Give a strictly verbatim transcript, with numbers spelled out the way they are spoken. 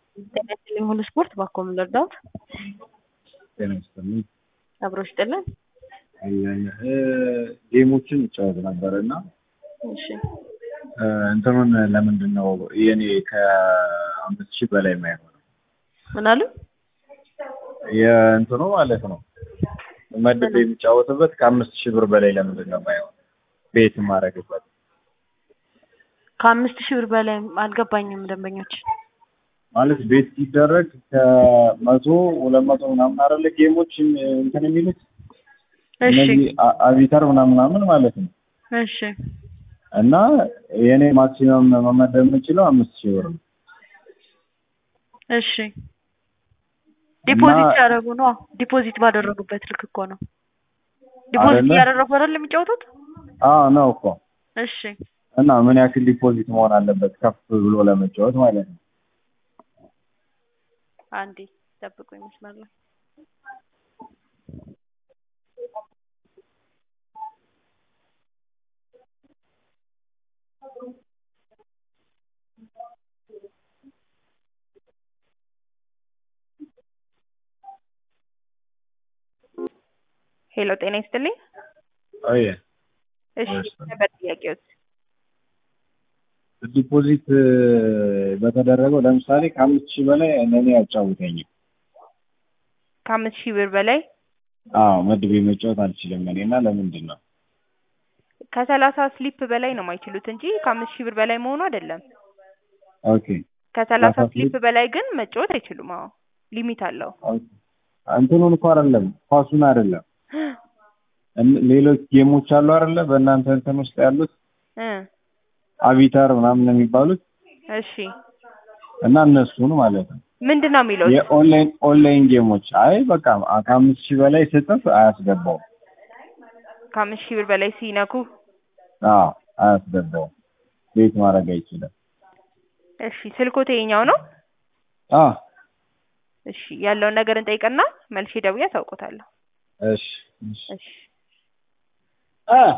ጤና ይስጥልኝ ሁሉ ስፖርት ባኮም ልርዳዎት? ጤና ይስጥልኝ። አብሮ ይስጥልን። ጌሞችን እጫወት ነበር እና እሺ እንትኑን ለምንድን ነው የኔ ከአምስት ሺህ በላይ የማይሆነው? ምን አሉ? የእንትኑ ማለት ነው መድብ የሚጫወትበት ከአምስት ሺህ ብር በላይ ለምንድን ነው የማይሆነው? ቤት ማረግበት ከአምስት ሺህ ብር በላይ አልገባኝም። ደንበኞች ማለት ቤት ሲደረግ ከመቶ ሁለት መቶ ምናምን አይደለ ጌሞች እንትን የሚሉት? እሺ እነዚህ አቢተር ምናምን ምናምን ማለት ነው። እሺ እና የኔ ማክሲመም መመደብ የምችለው አምስት ሺህ ብር ነው። እሺ ዲፖዚት ያደረጉ ነው። ዲፖዚት ባደረጉበት ልክ እኮ ነው። ዲፖዚት ያደረጉ አይደል የሚጫወቱት? አዎ ነው እኮ። እሺ እና ምን ያክል ዲፖዚት መሆን አለበት ከፍ ብሎ ለመጫወት ማለት ነው? አንዴ ጠብቁኝ መስመር ላይ ሄሎ ጤና ይስጥልኝ። አይ እሺ ነበር ጥያቄዎት? ዲፖዚት በተደረገው ለምሳሌ ከአምስት ሺህ በላይ እኔ ያጫውተኛል። ከአምስት ሺህ ብር በላይ? አዎ መድቤ መጫወት አልችልም እኔና ለምንድን ነው? ከሰላሳ ስሊፕ በላይ ነው የማይችሉት እንጂ ከአምስት ሺህ ብር በላይ መሆኑ አይደለም። ኦኬ ከሰላሳ ስሊፕ በላይ ግን መጫወት አይችሉም። አዎ ሊሚት አለው። እንትኑን እኮ አይደለም ኳሱን አይደለም ሌሎች ጌሞች አሉ አይደለ በእናንተ እንትን ውስጥ ያሉት እ አቢተር ምናምን የሚባሉት? እሺ እና እነሱን ማለት ነው። ምንድነው የሚለው? የኦንላይን ኦንላይን ጌሞች አይ በቃ ከአምስት ሺህ በላይ ስጥፍ አያስገባው። ከአምስት ሺህ ብር በላይ ሲነኩ? አዎ አያስገባው። ቤት ማድረግ አይችልም። እሺ ስልኮት የኛው ነው? አዎ እሺ ያለውን ነገር እንጠይቅና መልሼ ደውዬ አሳውቆታለሁ። እሺ እሺ አ